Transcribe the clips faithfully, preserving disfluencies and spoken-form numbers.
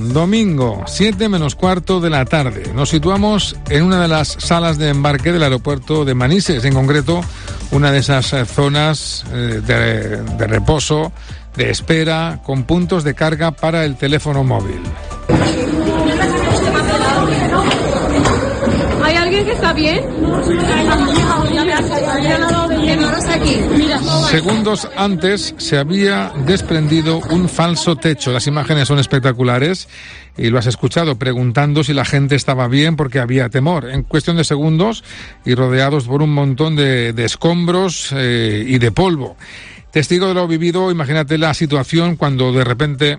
domingo, siete menos cuarto de la tarde. Nos situamos en una de las salas de embarque del aeropuerto de Manises, en concreto una de esas zonas de, de reposo, de espera, con puntos de carga para el teléfono móvil. ¿Hay alguien que está bien? Segundos antes se había desprendido un falso techo. Las imágenes son espectaculares y lo has escuchado preguntando si la gente estaba bien porque había temor. En cuestión de segundos y rodeados por un montón de, de escombros eh, y de polvo. Testigo de lo vivido, imagínate la situación cuando de repente...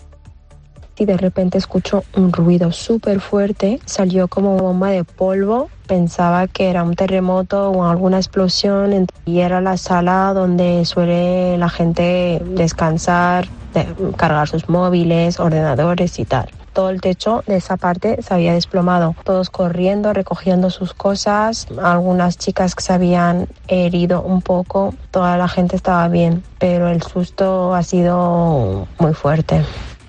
Y de repente escucho un ruido súper fuerte, salió como bomba de polvo, pensaba que era un terremoto o alguna explosión, y era la sala donde suele la gente descansar, de cargar sus móviles, ordenadores y tal. Todo el techo de esa parte se había desplomado, todos corriendo, recogiendo sus cosas, algunas chicas que se habían herido un poco, toda la gente estaba bien, pero el susto ha sido muy fuerte.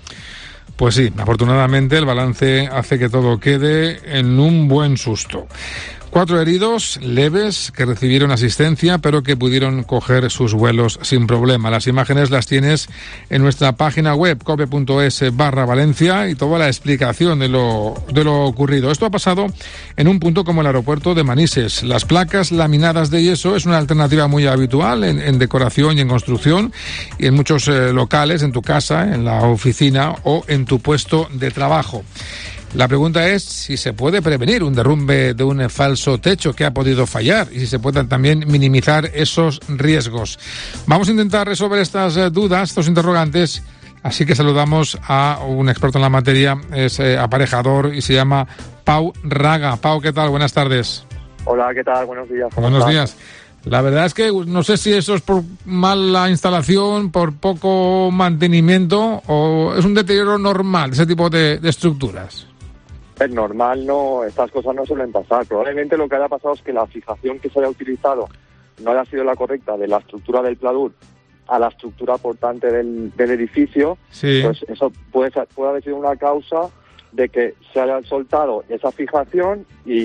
Pues sí, afortunadamente el balance hace que todo quede en un buen susto. Cuatro heridos leves que recibieron asistencia, pero que pudieron coger sus vuelos sin problema. Las imágenes las tienes en nuestra página web, cope punto es barra Valencia, y toda la explicación de lo, de lo ocurrido. Esto ha pasado en un punto como el aeropuerto de Manises. Las placas laminadas de yeso es una alternativa muy habitual en, en decoración y en construcción, y en muchos eh, locales, en tu casa, en la oficina o en tu puesto de trabajo. La pregunta es si se puede prevenir un derrumbe de un falso techo que ha podido fallar y si se pueden también minimizar esos riesgos. Vamos a intentar resolver estas dudas, estos interrogantes, así que saludamos a un experto en la materia, es eh, aparejador y se llama Pau Raga. Pau, ¿qué tal? Buenas tardes. Hola, ¿qué tal? Buenos días. Buenos días. La verdad es que no sé si eso es por mala instalación, por poco mantenimiento o es un deterioro normal de ese tipo de, de estructuras. Es normal, no, estas cosas no suelen pasar. Probablemente lo que haya pasado es que la fijación que se haya utilizado no haya sido la correcta de la estructura del pladur a la estructura portante del, del edificio. Sí. Pues eso puede, puede haber sido una causa de que se haya soltado esa fijación y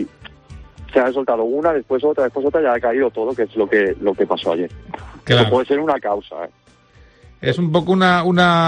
se haya soltado una, después otra, después otra y haya caído todo, que es lo que lo que pasó ayer. Claro. Eso puede ser una causa. ¿eh? Es un poco una,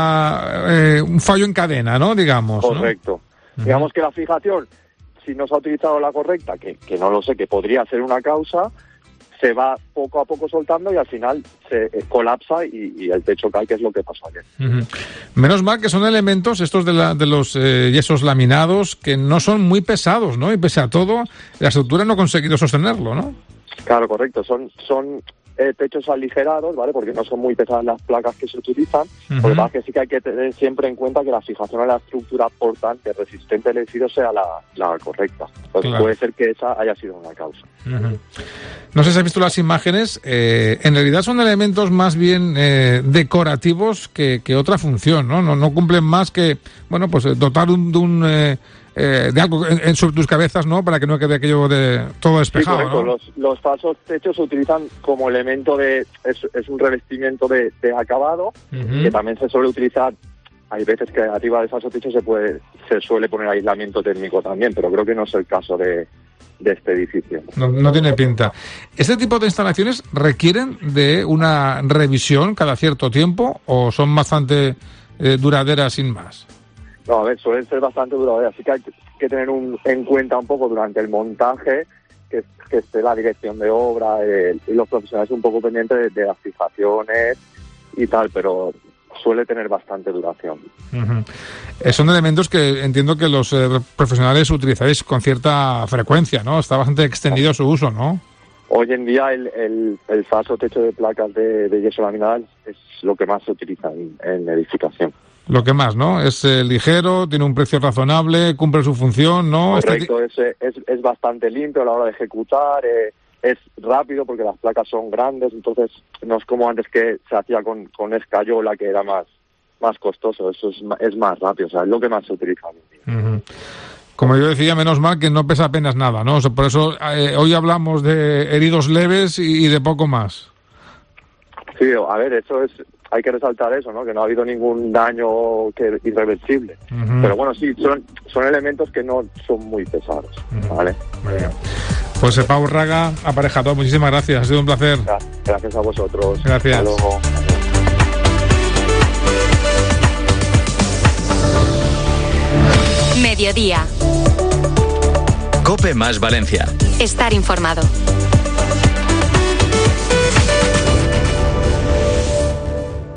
una eh, un fallo en cadena, ¿no? Digamos. Correcto. ¿no? Digamos que la fijación, si no se ha utilizado la correcta, que, que no lo sé, que podría ser una causa, se va poco a poco soltando y al final se eh, colapsa y, y el techo cae, que es lo que pasó ayer. Uh-huh. Menos mal que son elementos, estos de, la, de los eh, yesos laminados, que no son muy pesados, ¿no? Y pese a todo, la estructura no ha conseguido sostenerlo, ¿no? Claro, correcto. Son... son Eh, techos aligerados, ¿vale? Porque no son muy pesadas las placas que se utilizan. Uh-huh. Por lo que sí que hay que tener siempre en cuenta que la fijación a la estructura portante resistente del edificio sea la, la correcta. Entonces claro. Puede ser que esa haya sido una causa. Uh-huh. No sé si has visto las imágenes. Eh, en realidad son elementos más bien eh, decorativos que, que otra función, ¿no? No, no cumplen más que, bueno, pues dotar un, de un... Eh, Eh, de algo en, en sobre tus cabezas, ¿no? Para que no quede aquello de todo despejado, sí, correcto. ¿no? Los, los falsos techos se utilizan como elemento de... Es, es un revestimiento de, de acabado, uh-huh. que también se suele utilizar. Hay veces que arriba del falso techo se puede se suele poner aislamiento térmico también, pero creo que no es el caso de, de este edificio. No, no tiene pinta. ¿Este tipo de instalaciones requieren de una revisión cada cierto tiempo o son bastante eh, duraderas sin más? No, a ver, suelen ser bastante duraderas, así que hay que tener un, en cuenta un poco durante el montaje que, que esté la dirección de obra eh, y los profesionales un poco pendientes de, de las fijaciones y tal, pero suele tener bastante duración. Uh-huh. Eh, son elementos que entiendo que los eh, profesionales utilizáis con cierta frecuencia, ¿no? Está bastante extendido su uso, ¿no? Hoy en día el, el, el falso techo de placas de, de yeso laminado es lo que más se utiliza en, en edificación. Lo que más, ¿no? Es eh, ligero, tiene un precio razonable, cumple su función, ¿no? Correcto, es, es, es bastante limpio a la hora de ejecutar, eh, es rápido porque las placas son grandes, entonces no es como antes que se hacía con, con escayola, que era más, más costoso, eso es, es más rápido, o sea, es lo que más se utiliza hoy en día. Uh-huh. Como yo decía, menos mal que no pesa apenas nada, ¿no? O sea, por eso eh, hoy hablamos de heridos leves y, y de poco más. Sí, a ver, eso es... hay que resaltar eso, ¿no? Que no ha habido ningún daño que irreversible. Uh-huh. Pero bueno, sí, son, son elementos que no son muy pesados, uh-huh. ¿vale? Muy bien. José Pau Raga, aparejador, muchísimas gracias, ha sido un placer. Gracias a vosotros. Gracias. Hasta luego. Mediodía. COPE más Valencia. Estar informado.